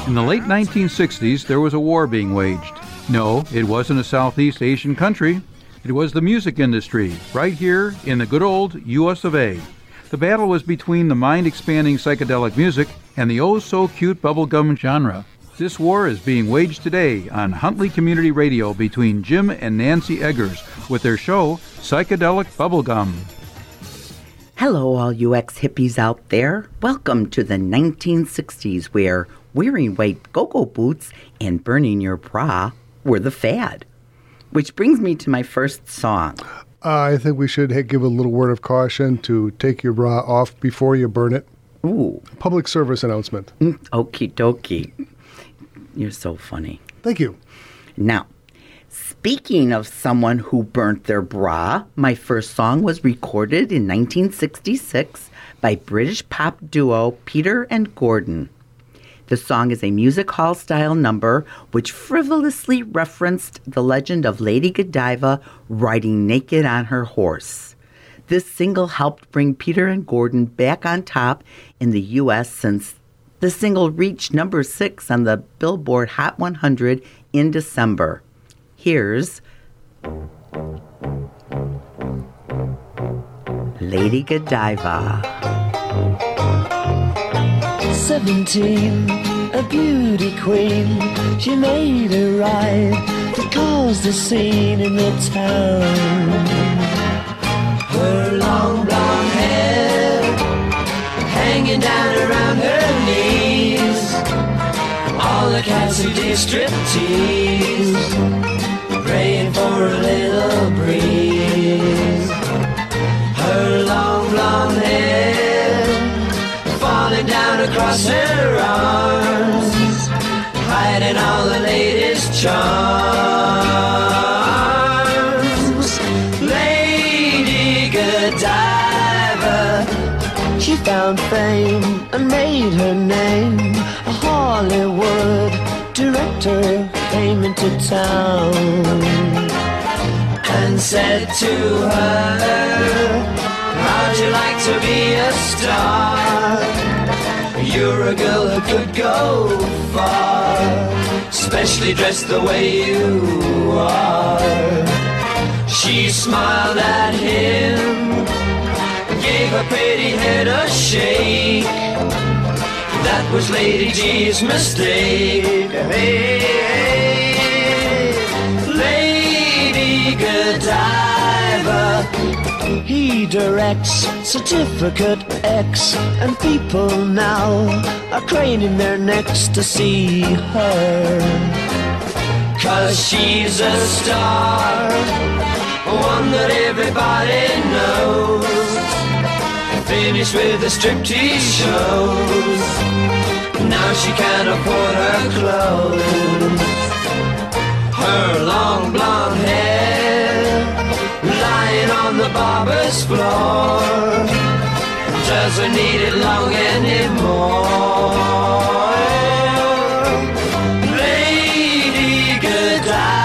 In the late 1960s, there was a war being waged. No, it wasn't a Southeast Asian country. It was the music industry, right here in the good old US of A. The battle was between the mind-expanding psychedelic music and the oh-so-cute bubblegum genre. This war is being waged today on Huntley Community Radio between Jim and Nancy Eggers with their show, Psychedelic Bubblegum. Hello, all you ex-hippies out there. Welcome to the 1960s, where wearing white go-go boots and burning your bra were the fad. Which brings me to my first song. I think we should give a little word of caution to take your bra off before you burn it. Ooh. Public service announcement. Okie dokie. You're so funny. Thank you. Now, speaking of someone who burnt their bra, my first song was recorded in 1966 by British pop duo Peter and Gordon. The song is a music hall style number which frivolously referenced the legend of Lady Godiva riding naked on her horse. This single helped bring Peter and Gordon back on top in the U.S. since the single reached number 6 on the Billboard Hot 100 in December. Here's Lady Godiva. 17, a beauty queen, she made a ride that caused a scene in the town. Her long blonde hair hanging down around her knees, all the cats who did striptease, praying for a little breeze. Her long blonde hair falling down across her arms, hiding all the latest charms. Lady Godiva, she found fame and made her name. A Hollywood director came into town and said to her, how'd you like to be a star? You're a girl who could go far, especially dressed the way you are. She smiled at him, gave her pretty head a shake. That was Lady G's mistake. Hey, Lady Godiva. He directs Certificate X, and people now are craning their necks to see her. 'Cause she's a star, one that everybody knows. Finished with the striptease shows, now she can't afford her clothes. Her long blonde hair lying on the barber's floor doesn't need it long anymore. Lady Godiva.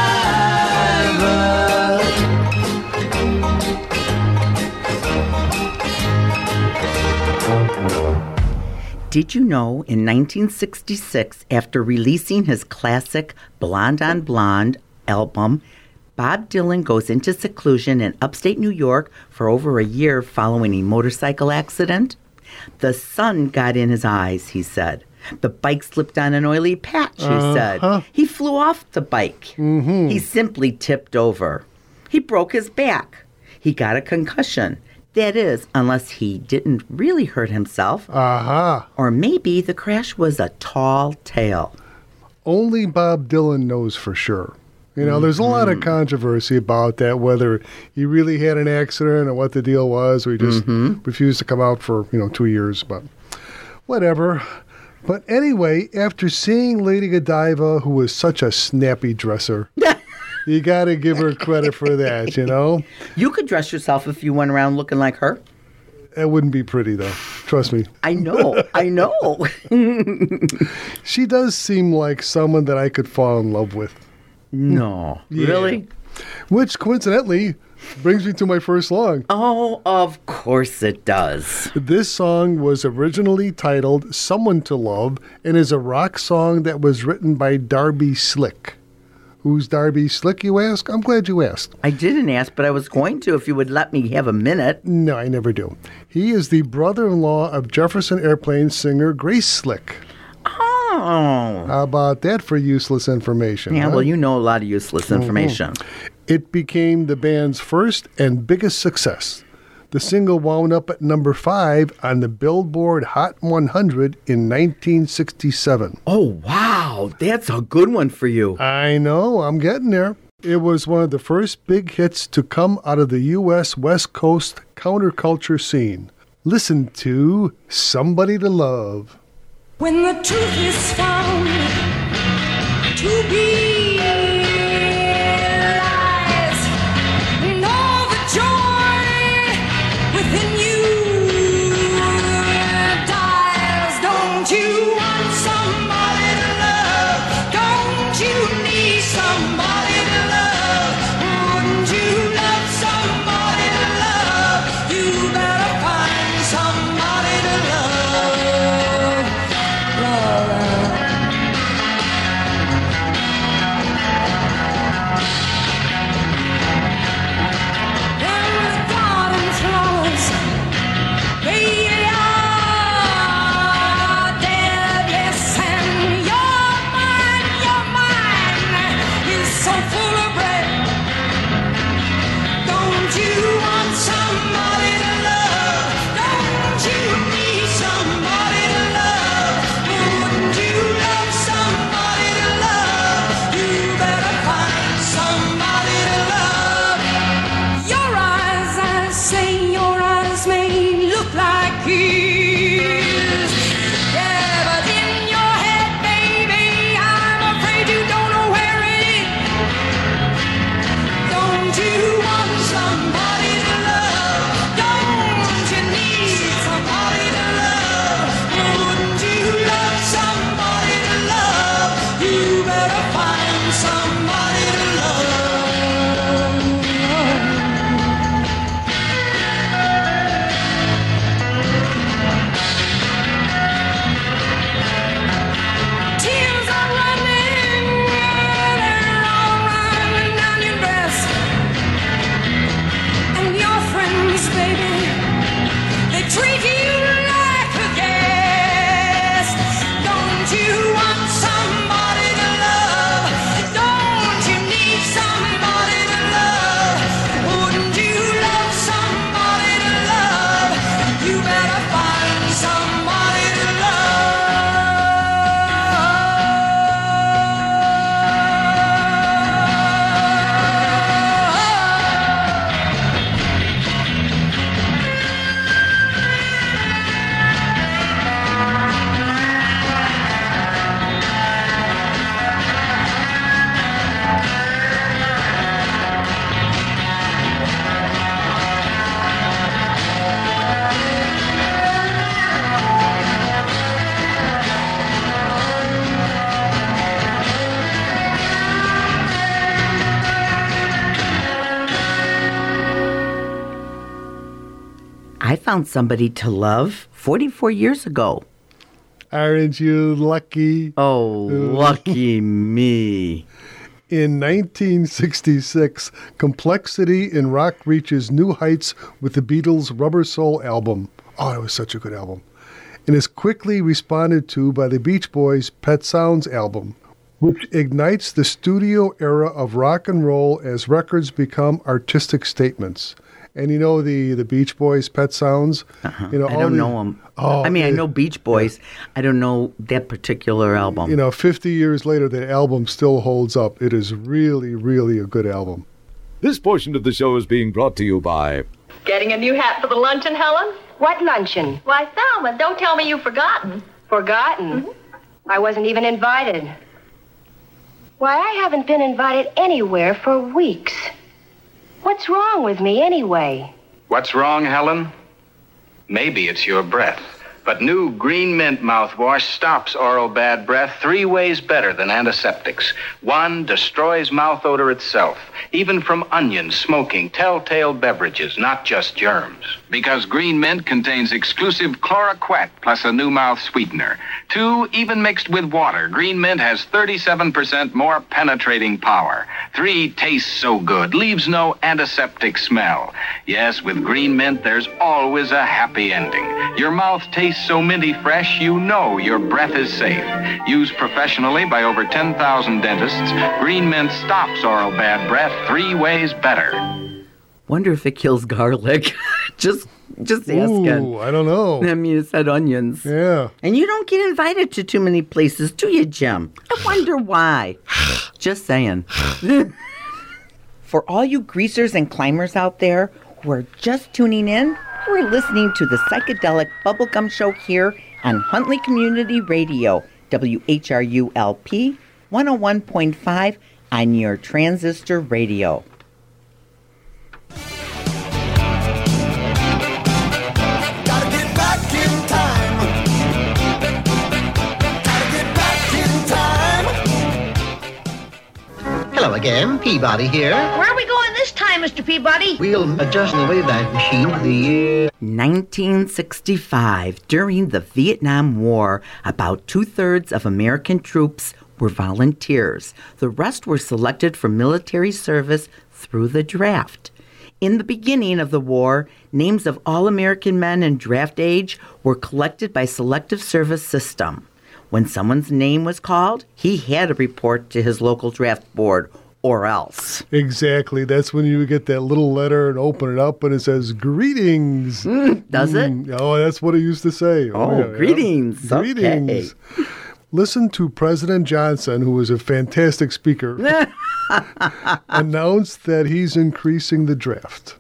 Did you know in 1966, after releasing his classic Blonde on Blonde album, Bob Dylan goes into seclusion in upstate New York for over a year following a motorcycle accident? The sun got in his eyes, he said. The bike slipped on an oily patch, he said. He flew off the bike. Mm-hmm. He simply tipped over. He broke his back. He got a concussion. That is, unless he didn't really hurt himself. Or maybe the crash was a tall tale. Only Bob Dylan knows for sure. You know, there's a lot of controversy about that, whether he really had an accident or what the deal was, or he just refused to come out for, 2 years, but whatever. But anyway, after seeing Lady Godiva, who was such a snappy dresser, you got to give her credit for that, You could dress yourself if you went around looking like her. It wouldn't be pretty, though. Trust me. I know. She does seem like someone that I could fall in love with. No. Yeah. Really? Which, coincidentally, Brings me to my first song. Oh, of course it does. This song was originally titled Someone to Love and is a rock song that was written by Darby Slick. Who's Darby Slick, you ask? I'm glad you asked. I didn't ask, but I was going to if you would let me have a minute. No, I never do. He is the brother-in-law of Jefferson Airplane singer Grace Slick. Oh. How about that for useless information? Yeah, huh? well, you know a lot of useless information. It became the band's first and biggest success. The single wound up at number 5 on the Billboard Hot 100 in 1967. Oh, wow. That's a good one for you. I know, I'm getting there. It was one of the first big hits to come out of the U.S. West Coast counterculture scene. Listen to Somebody to Love. When the truth is found to be lies, and all the joy within you dies. Don't you want somebody to love? Don't you need somebody to love? Wouldn't you love somebody to love? You better find somebody to love. I found somebody to love 44 years ago. Aren't you lucky? Oh, lucky me. In 1966, complexity in rock reaches new heights with the Beatles' Rubber Soul album. Oh, it was such a good album. And is quickly responded to by the Beach Boys' Pet Sounds album, which ignites the studio era of rock and roll as records become artistic statements. And you know the Beach Boys' Pet Sounds? You know, I don't know them. Oh, I mean, I know Beach Boys. I don't know that particular album. You know, 50 years later, that album still holds up. It is really, really a good album. This portion of the show is being brought to you by... Getting a new hat for the luncheon, Helen? What luncheon? Why, Thelma, don't tell me you've forgotten. Forgotten? I wasn't even invited. Why, I haven't been invited anywhere for weeks. What's wrong with me anyway? What's wrong, Helen? Maybe it's your breath. But new Green Mint mouthwash stops oral bad breath 3 ways better than antiseptics. 1, destroys mouth odor itself, even from onions, smoking, telltale beverages, not just germs. Because Green Mint contains exclusive chloroquet plus a new mouth sweetener. 2, even mixed with water, Green Mint has 37% more penetrating power. 3, tastes so good, leaves no antiseptic smell. Yes, with Green Mint, there's always a happy ending. Your mouth tastes so minty fresh, you know your breath is safe. Used professionally by over 10,000 dentists, Green Mint stops oral bad breath 3 ways better. Wonder if it kills garlic. just asking. Ooh, I don't know. I mean, it said onions. Yeah. And you don't get invited to too many places, do you, Jim? I wonder why. Just saying. For all you greasers and climbers out there who are just tuning in, we're listening to the Psychedelic Bubblegum Show here on Huntley Community Radio, WHRULP 101.5 on your transistor radio. Gotta get back in time. Gotta get back in time. Hello again, Peabody here. Where are we going this time, Mr. Peabody? We'll adjust the Wayback Machine to the year 1965, during the Vietnam War, about 2/3 of American troops were volunteers. The rest were selected for military service through the draft. In the beginning of the war, names of all American men in draft age were collected by selective service system. When someone's name was called, he had to report to his local draft board, or else. Exactly. That's when you get that little letter and open it up and it says, greetings. Does it? Oh, that's what it used to say. Oh, greetings. Yeah. Greetings. Okay. Listen to President Johnson, who was a fantastic speaker, announce that he's increasing the draft.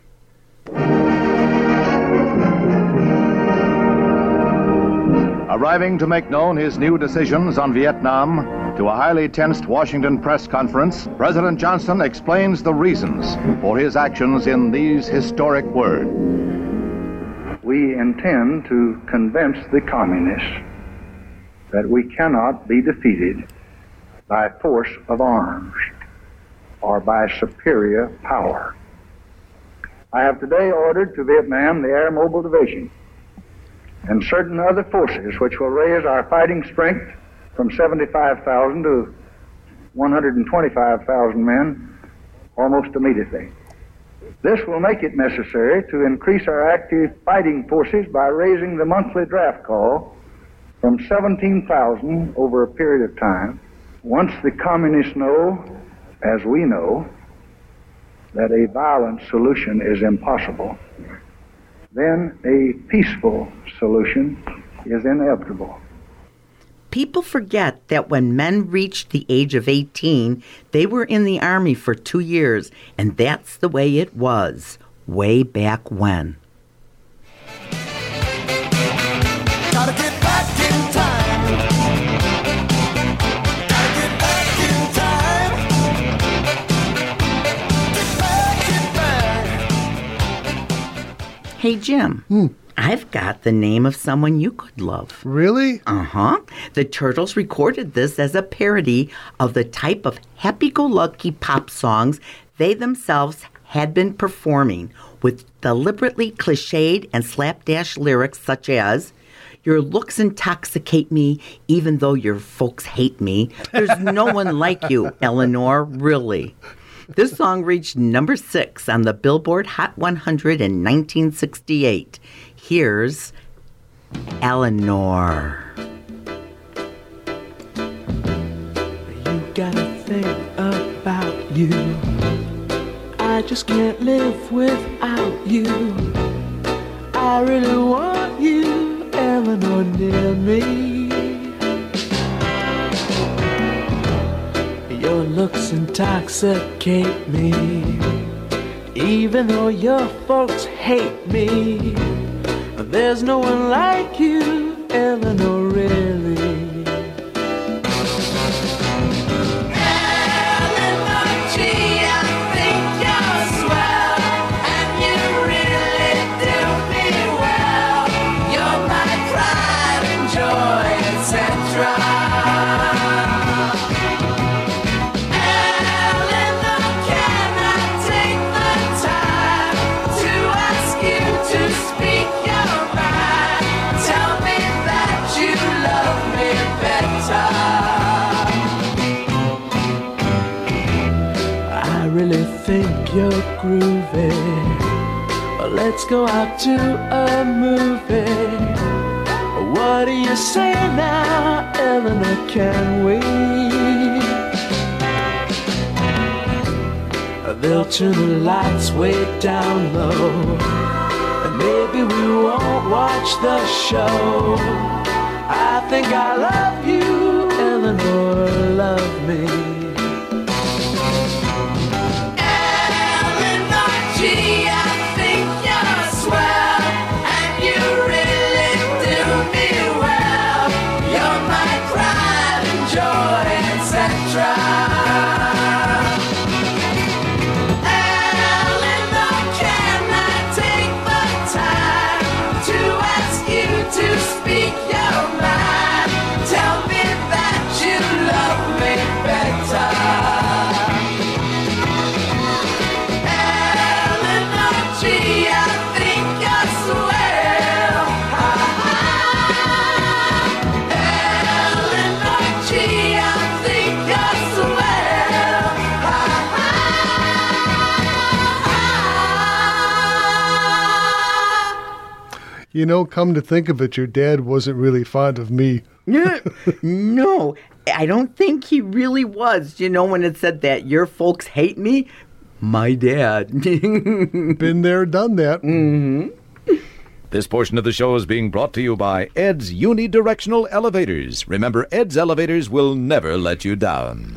Arriving to make known his new decisions on Vietnam to a highly tensed Washington press conference, President Johnson explains the reasons for his actions in these historic words. We intend to convince the communists that we cannot be defeated by force of arms or by superior power. I have today ordered to Vietnam the Air Mobile Division and certain other forces which will raise our fighting strength from 75,000 to 125,000 men almost immediately. This will make it necessary to increase our active fighting forces by raising the monthly draft call from 17,000 over a period of time. Once the communists know, as we know, that a violent solution is impossible, then a peaceful solution is inevitable. People forget that when men reached the age of 18, they were in the Army for 2 years, and that's the way it was way back when. Gotta get back in time. Gotta get back in time. Get back. Hey, Jim. I've got the name of someone you could love. Really? Uh-huh. The Turtles recorded this as a parody of the type of happy-go-lucky pop songs they themselves had been performing, with deliberately cliched and slapdash lyrics such as, "Your looks intoxicate me, even though your folks hate me. There's no one like you, Eleanor, really." This song reached number 6 on the Billboard Hot 100 in 1968. Here's Eleanor. You gotta think about you. I just can't live without you. I really want you, Eleanor, near me. Your looks intoxicate me, even though your folks hate me. There's no one like you, Eleanor, really. Eleanor G, I think you're swell, and you really do me well. You're my groovy. Let's go out to a movie. What do you say now, Eleanor? Can we? They'll turn the lights way down low, and maybe we won't watch the show. I think I love you, Eleanor, love me. Eleanor G, I think you're swell, and you really do me well. You're my pride and joy, etc. Eleanor, can I take the time to ask you to speak your mind? Tell me that you love me better. Eleanor G, I think you're swell. Eleanor G, I think you're swell. You know, come to think of it, your dad wasn't really fond of me. No, I don't think he really was. You know, when it said that your folks hate me, my dad. Been there, done that. Mm-hmm. This portion of the show is being brought to you by Ed's Unidirectional Elevators. Remember, Ed's Elevators will never let you down.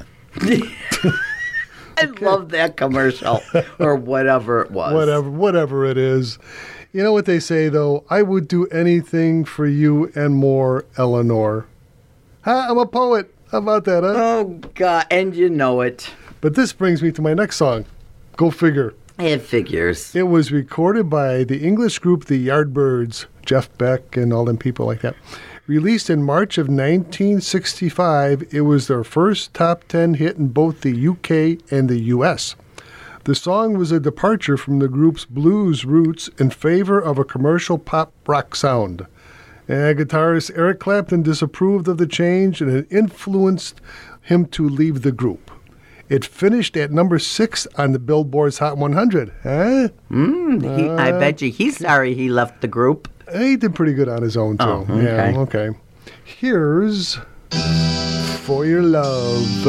I love that commercial, or whatever it was. Whatever it is. You know what they say, though? I would do anything for you and more, Eleanor. I'm a poet. How about that, huh? Oh, God, and you know it. But this brings me to my next song. Go figure. It figures. It was recorded by the English group The Yardbirds, Jeff Beck and all them people like that. Released in March of 1965, it was their first top 10 hit in both the UK and the US. The song was a departure from the group's blues roots in favor of a commercial pop rock sound. And guitarist Eric Clapton disapproved of the change, and it influenced him to leave the group. It finished at number 6 on the Billboard's Hot 100. Huh? I bet you he's sorry he left the group. He did pretty good on his own, too. Oh, okay. Yeah, okay. Here's For Your Love.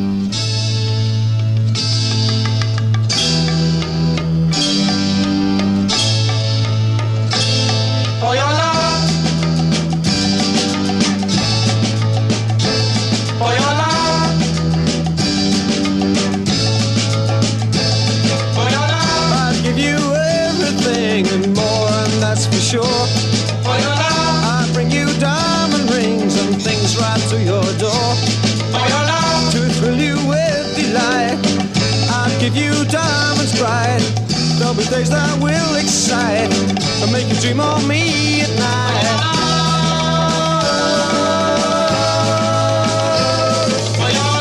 For your love, for your love, for your love, I'd give you everything and more, and that's for sure. for your love, I'd bring you diamond rings and things right to your door. for your love, To thrill you with delight, I'd give you diamonds bright. There'll be days that will excite and make you dream of me at night. for your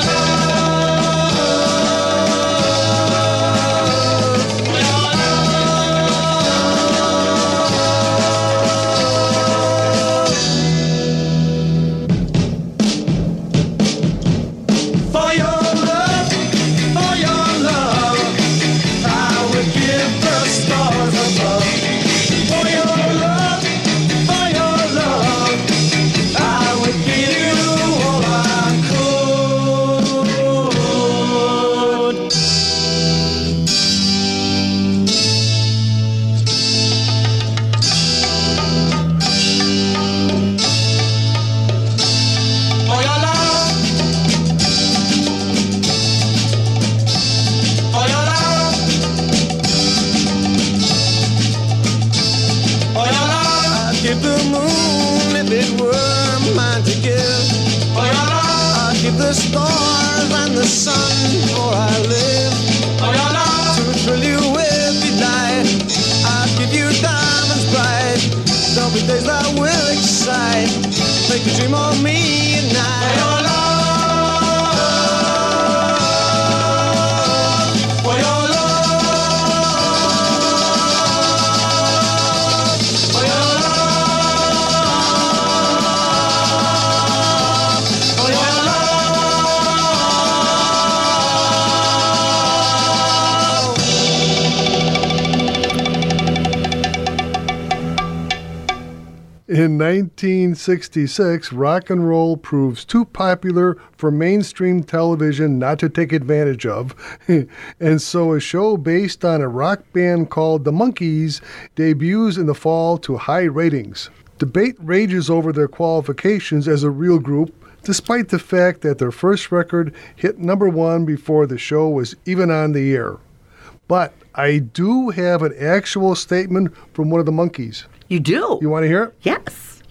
For your love, I would give the stars above. For your love, I would give you all I could. For your love, for your love, for your love, I'd give the moon if it were mine to give. for your love, I'd give the stars and the sun before I live. for your love, To thrill you with delight, I'd give you diamonds bright. There'll be days that will excite, make you dream of me at for night. your love, for your love, for your love, for your love. In 1966, rock and roll proves too popular for mainstream television not to take advantage of, and so a show based on a rock band called the Monkees debuts in the fall to high ratings. Debate rages over their qualifications as a real group, despite the fact that their first record hit number 1 before the show was even on the air. But I do have an actual statement from one of the Monkees. You do? You want to hear it? Yes.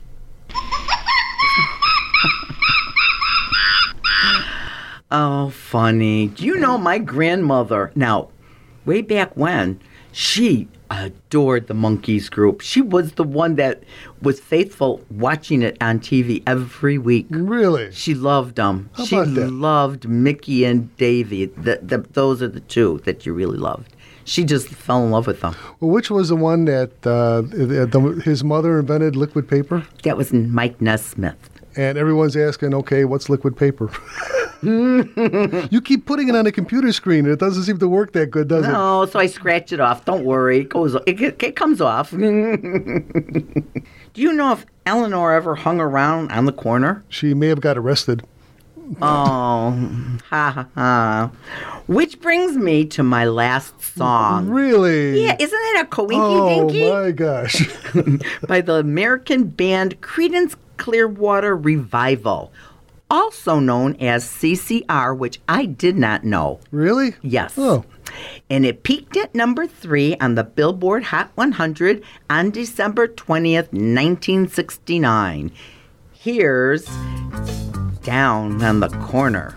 Oh, funny. Do you know my grandmother? Now, way back when, she adored the Monkees group. She was the one that was faithful watching it on TV every week. Really? She loved them. How She about that? loved Mickey and Davy. Those are the two that you really loved. She just fell in love with them. Well, which was the one that his mother invented liquid paper? That was Mike Nesmith. And everyone's asking, okay, what's liquid paper? You keep putting it on a computer screen, and it doesn't seem to work that good, does it? No, so I scratch it off. Don't worry. It comes off. Do you know if Eleanor ever hung around on the corner? She may have got arrested. Oh, ha ha ha. Which brings me to my last song. Really? Yeah, isn't it a coinky dinky? Oh, my gosh. By the American band Creedence Clearwater Revival, also known as CCR, which I did not know. Really? Yes. Oh. And it peaked at number 3 on the Billboard Hot 100 on December 20th, 1969. Here's Down on the Corner.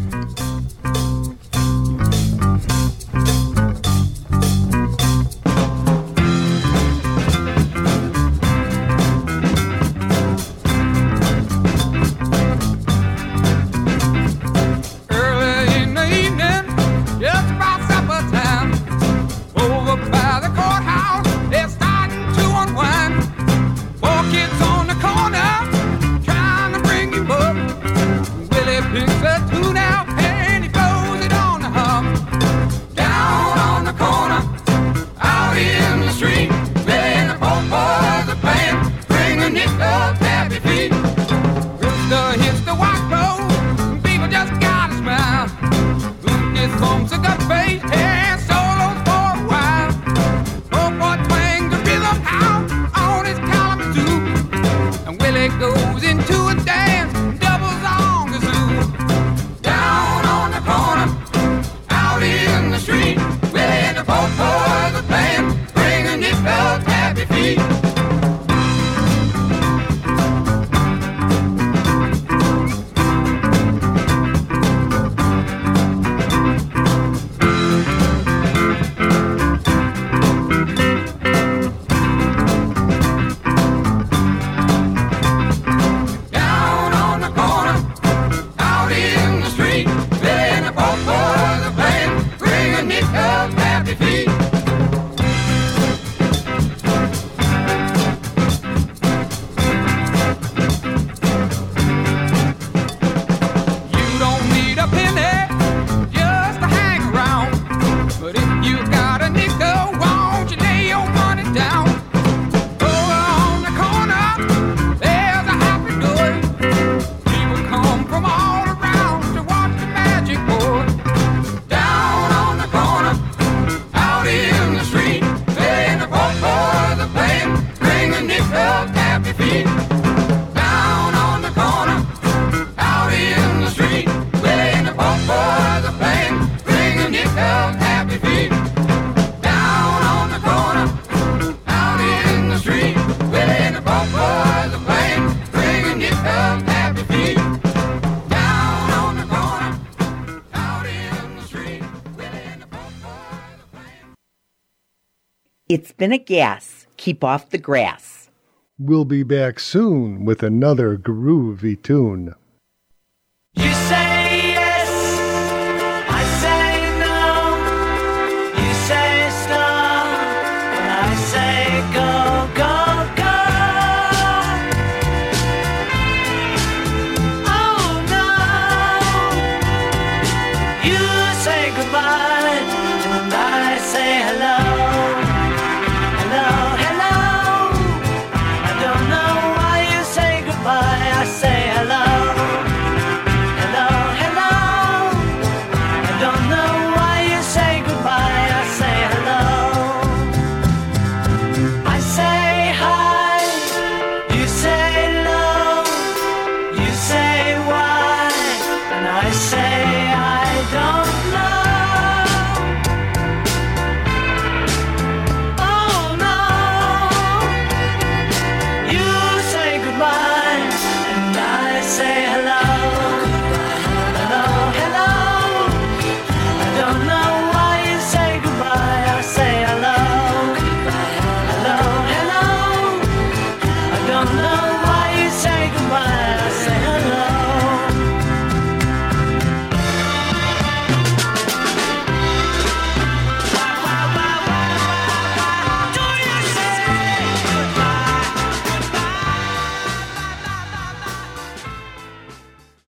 Early in the evening, just about supper time, over by the courthouse, they're starting to unwind. 4 kids on the corner, trying to bring you up. Willie picks a tune out and he blows it on the hum. Down on the corner, out in the street, Willie and the poor boys are playing, bringing nickel happy feet. Rooster hits the white road, people just gotta smile. Lucas bumps a gut bass and solos for a while. Poor boy twangs the rhythm out on his Kalamazoo, and Willie goes into a dance, doubles on the zoo. Down on the corner, out in the street, Willie and the poor boys are playing, bringing nickel happy feet. Down on the corner, out in the street, Willie and the poor boys are playing, bringing nickel happy feet. You don't need a penny just to hang around, but if you got a nickel, won't you lay your money down? Over on the corner, there's a happy door. People come from all around to watch the magic board. Down on the corner, out in the street, Willie and the poor boys are playing, bringing nickel happy feet. Down on the corner, out in the street, Willie and the poor boys are playing, bringing nickel happy feet. Down on the corner, out in the street, Willie and the poor boys are playing, bringing nickel happy feet. Down on the corner, out in the street, Willie and the poor boys are playing. It's been a gas. Keep off the grass. We'll be back soon with another groovy tune. You say yes, I say no. You say stop, and I say go, go, go. Oh no, you say goodbye, and I say hello, hello, hello. I don't know why say